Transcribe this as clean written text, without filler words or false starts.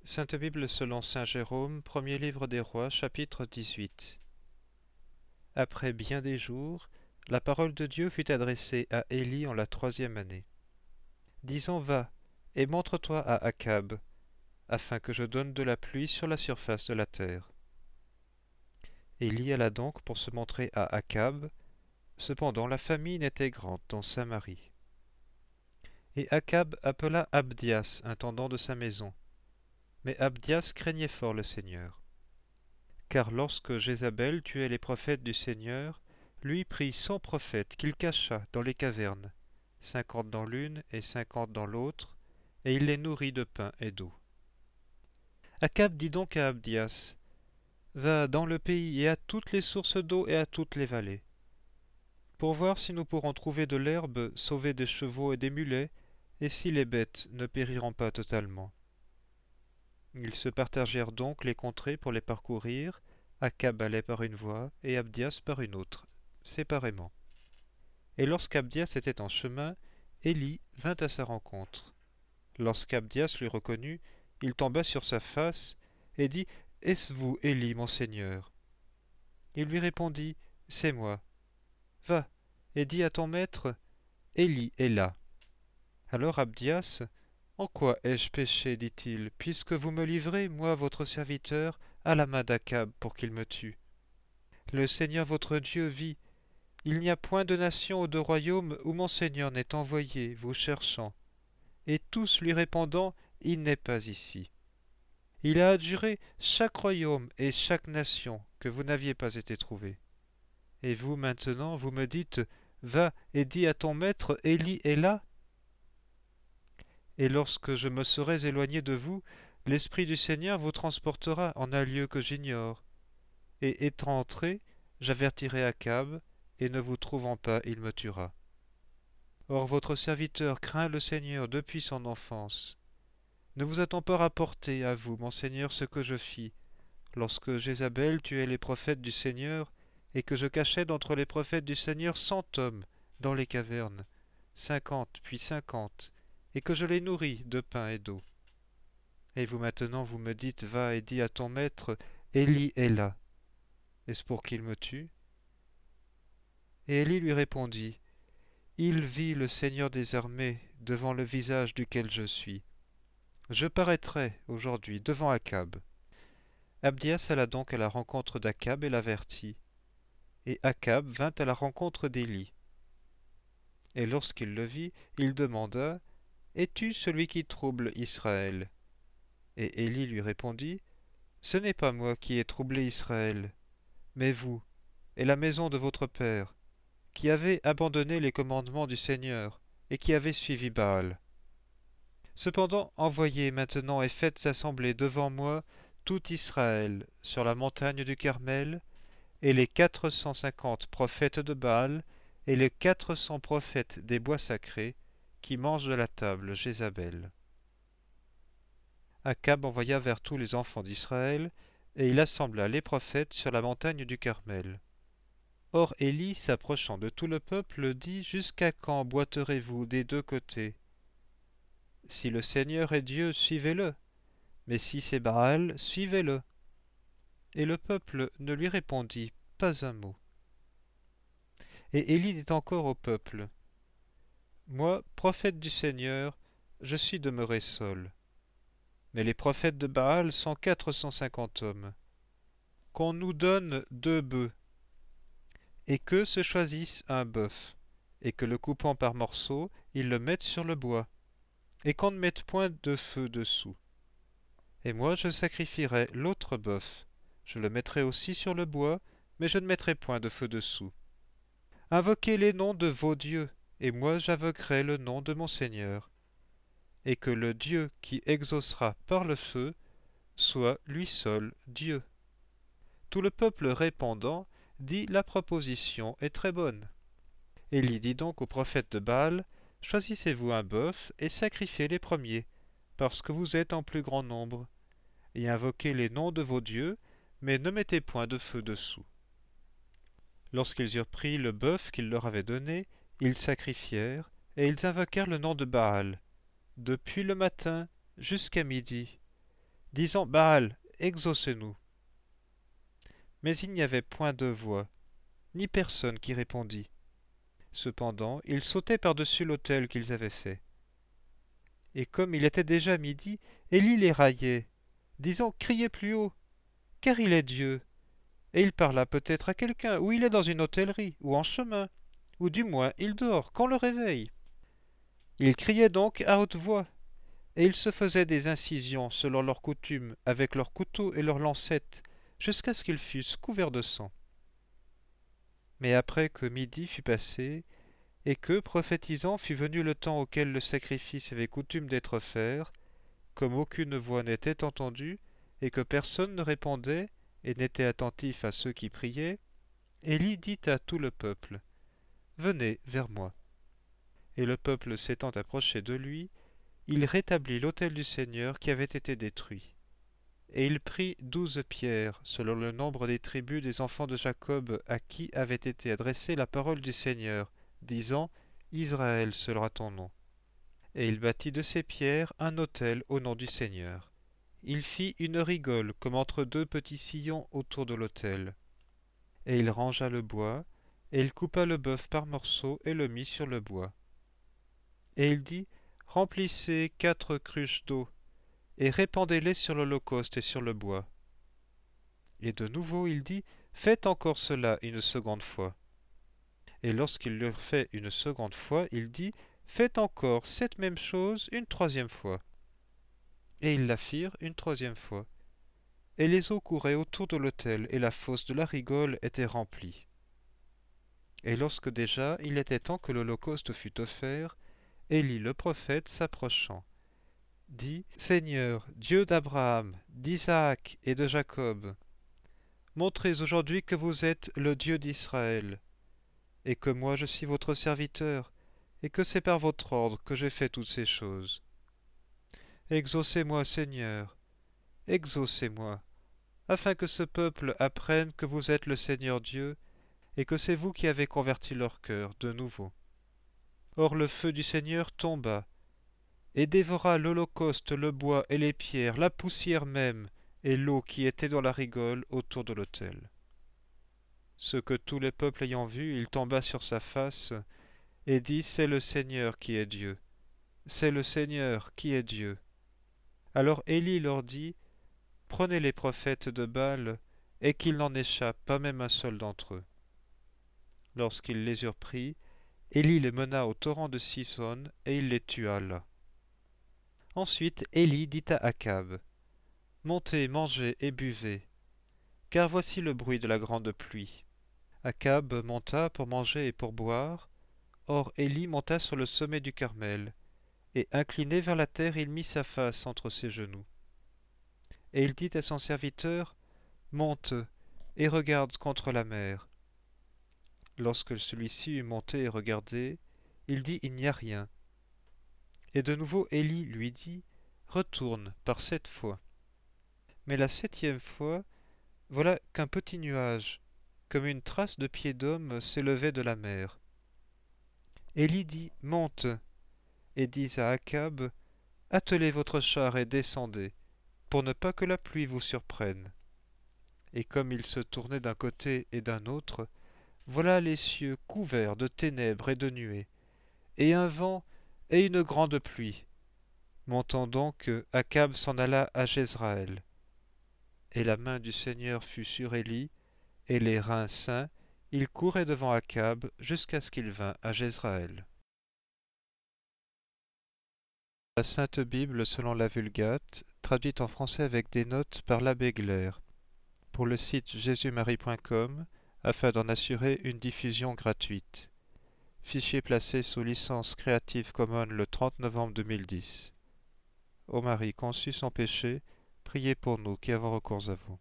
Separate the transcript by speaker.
Speaker 1: Sainte Bible selon saint Jérôme, premier livre des rois, chapitre 18. Après bien des jours, la parole de Dieu fut adressée à Élie en la 3e année, disant: Va, et montre-toi à Akab, afin que je donne de la pluie sur la surface de la terre. Élie alla donc pour se montrer à Akab, cependant la famine était grande dans Samarie. Et Akab appela Abdias, intendant de sa maison. Mais Abdias craignait fort le Seigneur. Car lorsque Jézabel tuait les prophètes du Seigneur, lui prit 100 prophètes qu'il cacha dans les cavernes, 50 dans l'une et 50 dans l'autre, et il les nourrit de pain et d'eau. Akab dit donc à Abdias: Va dans le pays et à toutes les sources d'eau et à toutes les vallées, pour voir si nous pourrons trouver de l'herbe, sauver des chevaux et des mulets, et si les bêtes ne périront pas totalement. Ils se partagèrent donc les contrées pour les parcourir. Akab allait par une voie et Abdias par une autre, séparément. Et lorsqu'Abdias était en chemin, Élie vint à sa rencontre. Lorsqu'Abdias l'eut reconnu, il tomba sur sa face et dit: Est-ce vous, Élie, mon seigneur? Il lui répondit: C'est moi. Va, et dis à ton maître: Élie est là. Alors Abdias: En quoi ai-je péché, dit-il, puisque vous me livrez, moi votre serviteur, à la main d'Akab pour qu'il me tue? Le Seigneur votre Dieu vit, il n'y a point de nation ou de royaume où mon Seigneur n'est envoyé, vous cherchant, et tous lui répondant: Il n'est pas ici. Il a adjuré chaque royaume et chaque nation que vous n'aviez pas été trouvés. Et vous maintenant, vous me dites: Va et dis à ton maître, Élie est là. Et lorsque je me serai éloigné de vous, l'Esprit du Seigneur vous transportera en un lieu que j'ignore. Et étant entré, j'avertirai Akab, et ne vous trouvant pas, il me tuera. Or votre serviteur craint le Seigneur depuis son enfance. Ne vous a-t-on pas rapporté à vous, mon Seigneur, ce que je fis, lorsque Jézabel tuait les prophètes du Seigneur, et que je cachai d'entre les prophètes du Seigneur 100 hommes dans les cavernes, 50 puis 50, et que je les nourris de pain et d'eau? Et vous maintenant vous me dites: Va et dis à ton maître, Élie est là. Est-ce pour qu'il me tue? Et Élie lui répondit: Il vit le Seigneur des armées, devant le visage duquel je suis. Je paraîtrai aujourd'hui devant Akab. Abdias alla donc à la rencontre d'Akab et l'avertit. Et Akab vint à la rencontre d'Élie. Et lorsqu'il le vit, il demanda: Es-tu celui qui trouble Israël? Et Élie lui répondit: Ce n'est pas moi qui ai troublé Israël, mais vous, et la maison de votre père, qui avez abandonné les commandements du Seigneur, et qui avez suivi Baal. Cependant, envoyez maintenant et faites assembler devant moi tout Israël sur la montagne du Carmel, et les 450 prophètes de Baal, et les 400 prophètes des bois sacrés, qui mangent de la table Jézabel. Akab envoya vers tous les enfants d'Israël, et il assembla les prophètes sur la montagne du Carmel. Or Élie, s'approchant de tout le peuple, dit: Jusqu'à quand boiterez-vous des deux côtés? Si le Seigneur est Dieu, suivez-le, mais si c'est Baal, suivez-le. Et le peuple ne lui répondit pas un mot. Et Élie dit encore au peuple: Moi, prophète du Seigneur, je suis demeuré seul. Mais les prophètes de Baal sont 450 hommes. Qu'on nous donne 2 bœufs, et qu'eux se choisissent un bœuf, et que le coupant par morceaux, ils le mettent sur le bois, et qu'on ne mette point de feu dessous. Et moi je sacrifierai l'autre bœuf, je le mettrai aussi sur le bois, mais je ne mettrai point de feu dessous. Invoquez les noms de vos dieux, et moi j'invoquerai le nom de mon Seigneur, et que le Dieu qui exaucera par le feu soit lui seul Dieu. Tout le peuple répondant dit: La proposition est très bonne. Élie dit donc aux prophètes de Baal: Choisissez-vous un bœuf et sacrifiez les premiers, parce que vous êtes en plus grand nombre, et invoquez les noms de vos dieux, mais ne mettez point de feu dessous. Lorsqu'ils eurent pris le bœuf qu'il leur avait donné, ils sacrifièrent, et ils invoquèrent le nom de Baal, depuis le matin jusqu'à midi. disant Baal, exauce-nous. Mais il n'y avait point de voix, ni personne qui répondit. Cependant, ils sautaient par-dessus l'autel qu'ils avaient fait. Et comme il était déjà midi, Élie les raillait, disant Criez plus haut, car il est Dieu. Et il parla peut-être à quelqu'un, ou il est dans une hôtellerie, ou en chemin, ou du moins il dort, qu'on le réveille. Ils criaient donc à haute voix, et ils se faisaient des incisions selon leur coutume, avec leurs couteaux et leurs lancettes, jusqu'à ce qu'ils fussent couverts de sang. Mais après que midi fut passé, et que, prophétisant, fut venu le temps auquel le sacrifice avait coutume d'être fait, comme aucune voix n'était entendue, et que personne ne répondait, et n'était attentif à ceux qui priaient, Élie dit à tout le peuple, Venez vers moi. Et le peuple s'étant approché de lui, il rétablit l'autel du Seigneur qui avait été détruit. Et il prit 12 pierres, selon le nombre des tribus des enfants de Jacob à qui avait été adressée la parole du Seigneur, disant, Israël sera ton nom. Et il bâtit de ces pierres un autel au nom du Seigneur. Il fit une rigole comme entre deux petits sillons autour de l'autel. Et il rangea le bois, et il coupa le bœuf par morceaux et le mit sur le bois. Et il dit, Remplissez 4 cruches d'eau, et répandez-les sur l'holocauste et sur le bois. Et de nouveau il dit, Faites encore cela une seconde fois. Et lorsqu'il l'eut fait une seconde fois, il dit, Faites encore cette même chose une troisième fois. Et ils la firent une troisième fois. Et les eaux couraient autour de l'autel, et la fosse de la rigole était remplie. Et lorsque déjà il était temps que l'holocauste fût offert, Élie le prophète s'approchant, dit, Seigneur, Dieu d'Abraham, d'Isaac et de Jacob, montrez aujourd'hui que vous êtes le Dieu d'Israël, et que moi je suis votre serviteur, et que c'est par votre ordre que j'ai fait toutes ces choses. Exaucez-moi, Seigneur, exaucez-moi, afin que ce peuple apprenne que vous êtes le Seigneur Dieu, et que c'est vous qui avez converti leur cœur de nouveau. Or le feu du Seigneur tomba, et dévora l'holocauste, le bois et les pierres, la poussière même, et l'eau qui était dans la rigole autour de l'autel. Ce que tous les peuples ayant vu, il tomba sur sa face, et dit, C'est le Seigneur qui est Dieu. C'est le Seigneur qui est Dieu. Alors Élie leur dit, Prenez les prophètes de Baal, et qu'il n'en échappe pas même un seul d'entre eux. Lorsqu'ils les eurent pris, Élie les mena au torrent de Sison, et il les tua là. Ensuite Élie dit à Akab, Montez, mangez et buvez, car voici le bruit de la grande pluie. Akab monta pour manger et pour boire. Or Élie monta sur le sommet du Carmel, et incliné vers la terre, il mit sa face entre ses genoux. Et il dit à son serviteur, Monte et regarde contre la mer. Lorsque celui-ci eut monté et regardé, il dit, Il n'y a rien. Et de nouveau Élie lui dit, Retourne par 7 fois. Mais la 7e fois, voilà qu'un petit nuage, comme une trace de pied d'homme, s'élevait de la mer. Élie dit, Monte, et dit à Akab, Attelez votre char et descendez, pour ne pas que la pluie vous surprenne. Et comme il se tournait d'un côté et d'un autre, voilà les cieux couverts de ténèbres et de nuées, et un vent et une grande pluie. Montant donc, Akab s'en alla à Jezraël. Et la main du Seigneur fut sur Élie, et les reins saints, il courait devant Akab jusqu'à ce qu'il vînt à Jezraël. La Sainte Bible selon la Vulgate, traduite en français avec des notes par l'abbé Glaire, pour le site jésusmarie.com, afin d'en assurer une diffusion gratuite. Fichier placé sous licence Creative Commons le 30 novembre 2010. Ô Marie conçue sans péché, priez pour nous qui avons recours à vous.